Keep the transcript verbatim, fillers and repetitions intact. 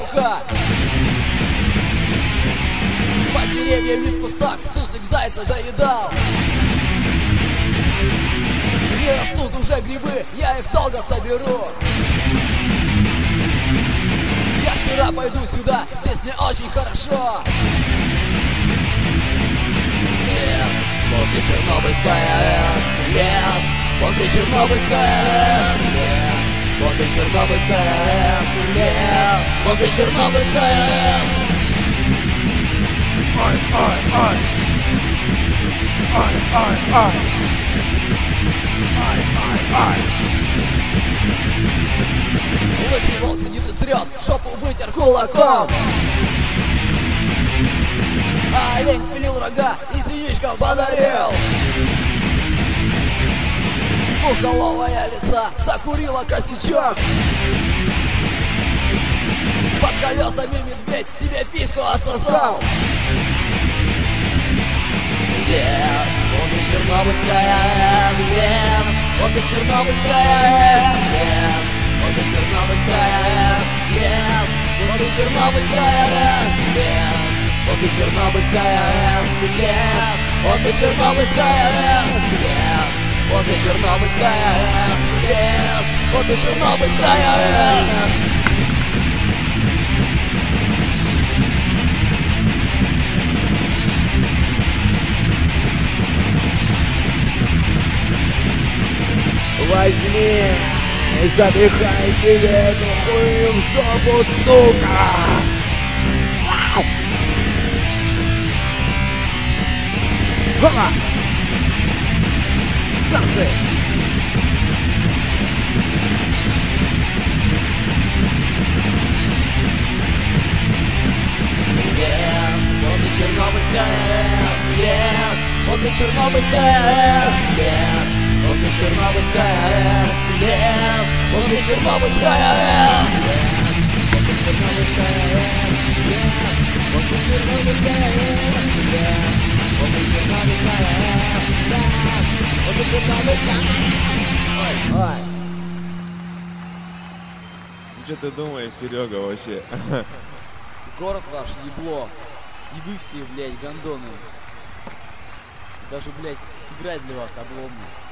суха. По деревьям и в кустах суслик зайца доедал. Не растут уже грибы, я их долго соберу. Я вчера пойду сюда, здесь мне очень хорошо. Лес, возле Чернобыльская АЭС. Лес, возле Чернобыльская АЭС. Лес, возле Чернобыльская АЭС. Лес, возле Чернобыльская АЭС. Ай, ай, ай. Ай, ай, ай. Ай, ай, ай. Лысый волк сидит и срет, шопу вытер кулаком. А олень спилил рога и синичкам подарил. Двухголовая лиса закурила косячок. Под колесами медведь себе письку отсосал. Лес, возле Чернобыльская АЭС. Лес, возле Чернобыльская АЭС. Лес, возле Чернобыльская АЭС. Лес, возле Чернобыльская АЭС. Лес, возле Чернобыльская АЭС. Лес, возле Чернобыльская АЭС. Лес, возле Чернобыльская АЭС. Лес, возле Чернобыльская АЭС. Возьми и запихай себе эту хуйню в жопу, сука! Ха! Танцы! Лес, возле Чернобыльская АЭС. Лес, возле Чернобыльская АЭС. Лес, возле Чернобыльская АЭС. Лес, возле Чернобыльская АЭС. Возле Чернобыльская АЭС. Возле Чернобыльская АЭС. Возле Чернобыльская АЭС. Возле Чернобыльская АЭС. Ой, ой. Ну что ты думаешь, Серега, вообще? Город ваш ебло. И вы все, блядь, гондоны. Даже, блядь, играть для вас обломно.